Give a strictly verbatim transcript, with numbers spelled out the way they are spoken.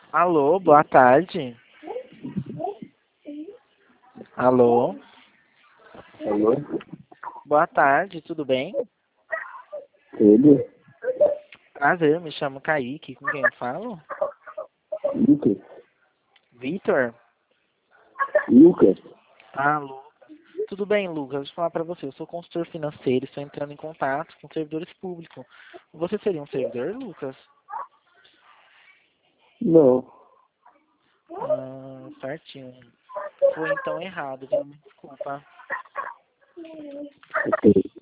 Alô, boa tarde. Alô, Alô? boa tarde, tudo bem? Tudo? Prazer, me chamo Kaique, com quem eu falo? Lucas? Vitor? Lucas? Ah, Lucas. Tudo bem, Lucas? Deixa eu falar pra você, eu sou consultor financeiro, estou entrando em contato com servidores públicos. Você seria um servidor, Lucas? Não. Ah, certinho. Foi então errado, viu? Me desculpa. Ok.